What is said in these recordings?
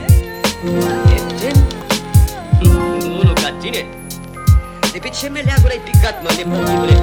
E gen? Nu ca tine. De pe ce meleagul ai picat, mă, nepotivule?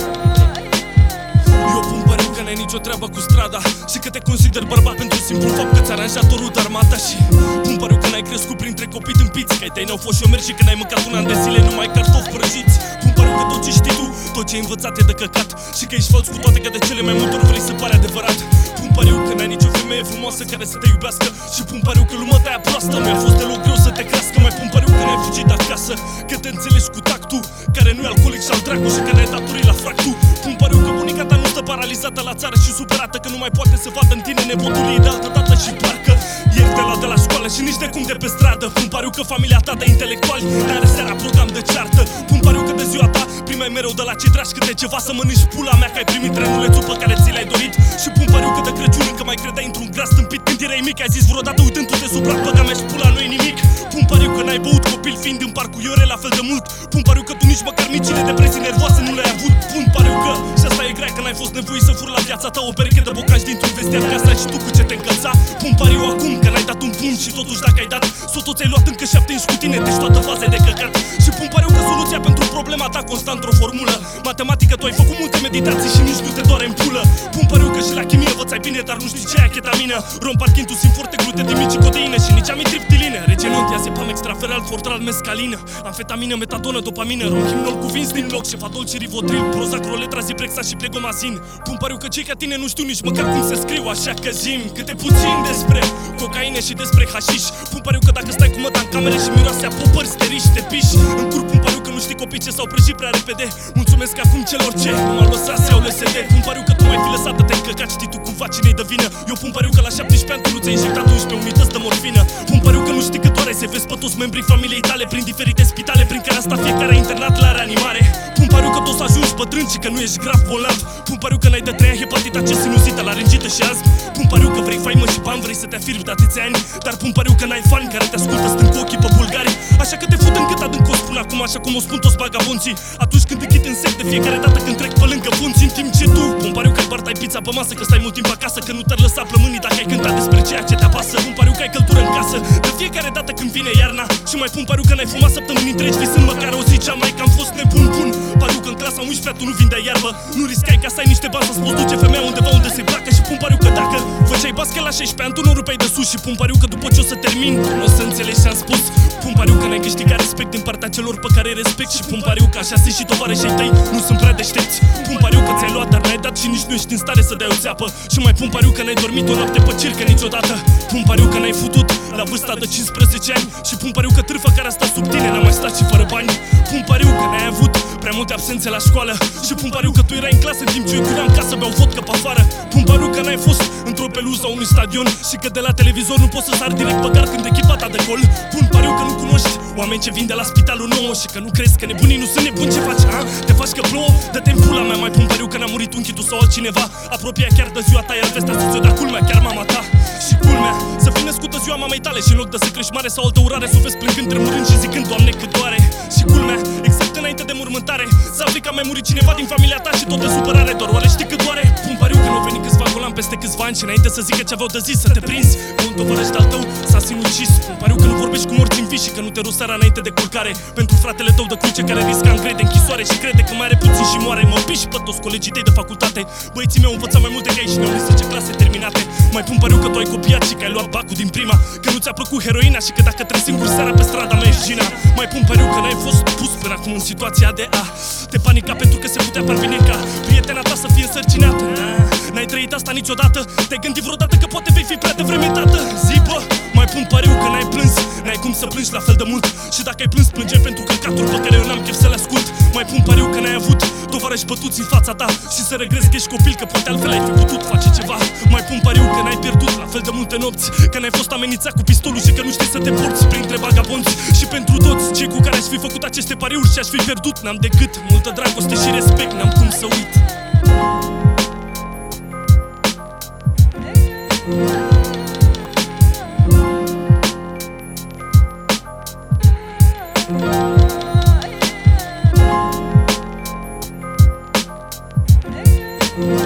Eu pun pariu că n-ai nicio treabă cu strada și că te consider bărbat pentru simplu fapt că ți-a aranjat o rudă armata. Și pun pariu că n-ai crescut printre copii tâmpiți, că ai tăi n-au fost șomeri și că n-ai mâncat un an de zile numai cartofi prăjiți. Pun pariu că tot ce știi tu, tot ce ai învățat e de căcat și că ești fals cu toate că de cele mai multe ori vrei să pare adevărat. Pun pariu că n-ai nicio femeie frumoasă care să te iubească și pun pariu că lumea ta proastă mi-a fost deloc greu să te crească. Mai pun pariu că n-ai fugit acasă, că te înțelegi cu tactul, care nu e alcoolic și al dracu și că n-ai datorii la frac tu. Pun pariu că bunica ta nu stă paralizată la țară și superată că nu mai poate să vadă în tine nepotul de altă dată și parcă ieri de la școală și nici de cum de pe stradă. Pun pariu că familia ta de intelectuali n-are seara program de ceartă. Pun pariu că de ziua ta primeai mereu de la cei dragi câte ceva să mănânci pula mea, că ai primit trenulețul pe care ți l-ai dorit. Și pun pariu că de Crăciun încă mai credeai într-un gras tâmpit când erai mic. Ai zis vreodată uitându-te supra băga mea și pula nu-i nimic. Pun pariu că n-ai băut copil fiind în parc cu iore la fel de mult. Pun pariu că tu nici măcar micile depresii nervoase nu le-ai avut. Pun pariu că, și asta e grea, că n-ai fost nevoit să furi la viața ta o pereche de bocași dintr-un vestiar ca să ai și tu cu ce te încălța. Pun pariu acum că n-ai dat un pumn și totuși dacă ai dat, s-o toți ai luat încă 7 inși cu tine, deci toată faza de căcat. Și pun pariu că soluția pentru problema ta constă într-o formulă matematică, tu ai făcut multe meditații și nici nu te doare în pulă. Pun pariu că și la chimie învățai bine, dar nu știi ce e chetamină, rom parchintus, forte, glutetimin și codeină și nici amitriptilină, regenont, iazepam, extraferal, fortral, mescalină, amfetamină, metadonă, dopamină, ronchimnol cu vinți din loc, cefadol și rivotril, prozac, roletra, ziprexa și plegomazin. Pun pariu că cei ca tine nu știu nici măcar cum se scriu, așa că zim câte puțin despre cocaine și despre hașiș. Pun pariu că dacă stai cu măta în camere și miroase a popări, steriși, te piși în cur. Pun pariu că nu știi copii ce s-au prăjit prea repede. Mulțumesc acum celor ce nu m-au lăsat să iau LSD. Pun pariu că tu mai fi lăsat de te încăcat, știi tu cumva cine-i de vină. Eu pun pariu că la 17 ani tu nu ți-ai injectat 11 unități de morfină. Pun pariu că nu știi că doare să vezi pe toți membrii familiei tale prin diferite spitale prin care a stat fiecare internat la reanimare. Pun pariu că tu o să ajungi bătrân și că nu ești grav bolnav. Pun pariu că n-ai de 3 ani hepatita C, sinuzită, laringită și astm. Pun pariu că vrei faimă și bani, vrei să te afirmi de atâția ani, dar pun pariu că n-ai fani care te ascultă stând cu ochii pe bulgari. Așa că te fut în cât adânc o spun acum, așa cum o spun toți vagabonții atunci când închid în sec de fiecare dată când trec pe lângă punți. În timp ce tu, pun pariu că ai bărtai pizza pe masă, că stai mult timp acasă, că nu te-ar lăsa plămânii dacă ai cântat despre ceea ce te apasă. Pun pariu că ai căldură în casă de fiecare dată când vine iarna și mai pun pariu că n-ai fumat săptămâni întregi visând măcar o zi. Cea mai că am fost nebun. Pun pariu că în clasa 11 tu nu vindeai iarbă, nu riscai ca să ai niște bani să-ți poți duce femeia undeva unde se placă. Și pun pariu că dacă făceai basket la 16 ani tu nu rupeai de sus. Și pun pariu că după ce o să termin tu nu o să înțelegi ce-am spus. Pun pariu că n-ai câștigat respect din partea celor pe care îi respect. Și pun pariu că așa și tovarășii tăi nu sunt prea deștepți. Pun pariu că ți-ai luat dar n-ai dat și nici nu ești în stare să dai o țeapă. Și mai pun pariu că n-ai dormit o noapte pe circă niciodată. Pun pariu că n-ai futut la vârsta de 15 ani. Și pun pariu că târfa care a stat sub tine n-a mai stat și fără bani. Pun pariu că n-ai avut prea multe absențe la școală. Și pun pariu că tu erai în clasă în timp ce eu cuream ca să beau vodcă pe afară. Pun pariu că n-ai fost într-o peluză a unui stadion și că de la televizor nu poți să sari direct pe gard când echipa ta de gol. Pun pariu că nu cunoști oameni ce vin de la spitalul nou și că nu crezi că nebunii nu sunt nebuni. Ce faci, ha? Te faci că plouă? Dă-te în pula mea. Mai pun pariu că n-a murit unchiul tu sau altcineva apropia chiar de ziua ta, iar vestea să ți-o dea culmea, chiar mama ta. Și culmea, să fii născută ziua mamei tale și în loc de să crești mare sau altă urare să o vezi plângând, tremurând și zicând Doamne cât doare. Și culmea, exact înainte de mormântare să afli că a mai murit cineva din familia ta și tot de supărare. Doar oare știi cât doare? Pun pariu că n-au venit câțiva golan peste câțiva ani și înainte să zică ce aveau de zis să te prinzi că un tovărăș de-al tău s-a sinucis. Pun pariu că nu vorbești cu morți în vii și că nu te ruși seara înainte de culcare pentru fratele tău de cruce care risca în grede închisoare și crede că mai are puțin și moare. Mă piși pe toți colegii tăi de facultate, băieții mei au învățat mai multe ca ei și ne-au zis 10 clase terminate. Mai pun pariu că tu ai copiat și că ai luat bacul din prima, că nu ți-a plăcut heroina și că dacă treci singur seara pe strada mea ești gina. Mai pun pariu că n-ai fost pus până acum în situația de a te panica pentru că se putea parveni ca prietena ta să fie însărcinată. N-ai trăit asta niciodată? Te-ai gândit vreodată că poate vei fi prea devreme tată? Zi bă, mai pun pariu că n-ai plâns, n-ai cum să plângi la fel de mult. Și dacă ai plâns, plângeai pentru căcaturi pe care eu n-am chef să le ascult. Mai pun pariu că n-ai avut tovarăși bătuți în fața ta și să regrezi că ești copil, că poate altfel ai fi putut face ceva. Mai pun pariu că n-ai pierdut la fel de multe nopți, că n-ai fost amenințat cu pistolul și că nu știi să te porți printre vagabonți. Și pentru toți cei cu care aș fi făcut aceste pariuri și aș fi pierdut, n-am decât multă dragoste și respect, n-am cum să uit.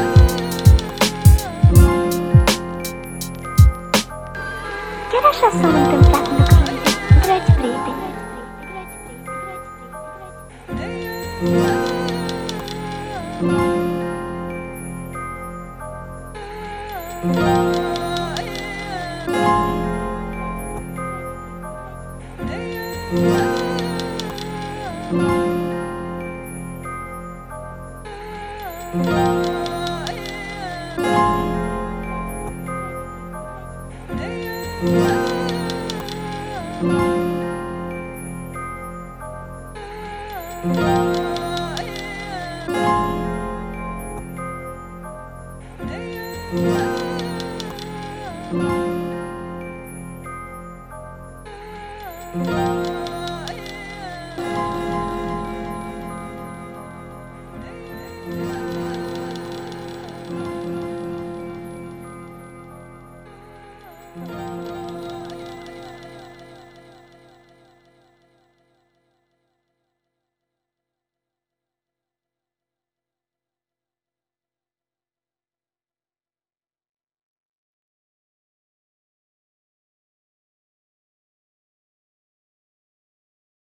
Chiar așa s-a întâmplat lucrurile, dragi prieteni. Thank you.